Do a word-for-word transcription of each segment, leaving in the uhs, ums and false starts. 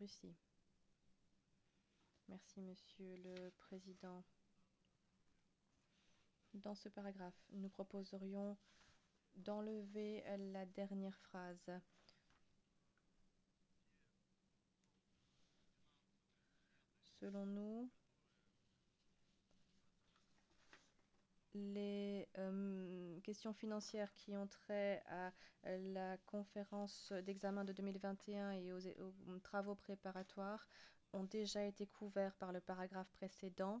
Russie. Merci, Monsieur le Président. Dans ce paragraphe, nous proposerions d'enlever la dernière phrase. Selon nous, les euh, questions financières qui ont trait à euh, la conférence d'examen de deux mille vingt et un et aux, aux travaux préparatoires ont déjà été couverts par le paragraphe précédent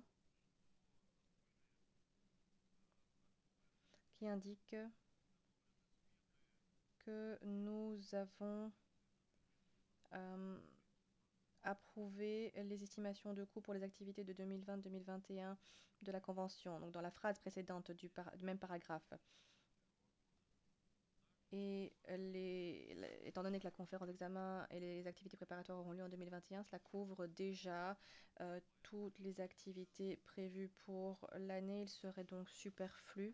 qui indique que nous avons euh, approuvé les estimations de coûts pour les activités de deux mille vingt à deux mille vingt et un de la Convention, donc dans la phrase précédente du, par du même paragraphe. Et les, les, étant donné que la conférence d'examen et les activités préparatoires auront lieu en deux mille vingt et un, cela couvre déjà euh, toutes les activités prévues pour l'année. Il serait donc superflu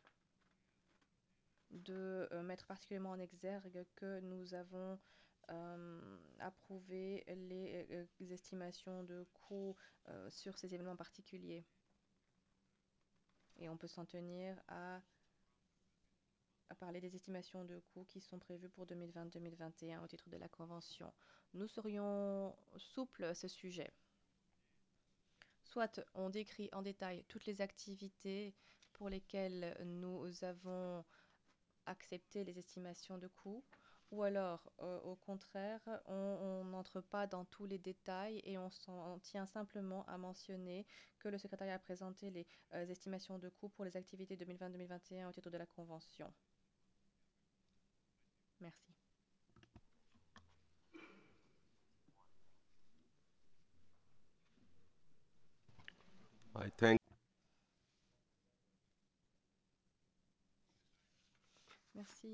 de euh, mettre particulièrement en exergue que nous avons euh, approuvé les, euh, les estimations de coûts euh, sur ces événements particuliers. Et on peut s'en tenir à à parler des estimations de coûts qui sont prévues pour deux mille vingt à deux mille vingt et un au titre de la Convention. Nous serions souples à ce sujet. Soit on décrit en détail toutes les activités pour lesquelles nous avons accepté les estimations de coûts, ou alors, euh, au contraire, on n'entre pas dans tous les détails et on s'en tient simplement à mentionner que le secrétariat a présenté les euh, estimations de coûts pour les activités deux mille vingt à deux mille vingt et un au titre de la Convention. Merci. I thank Merci.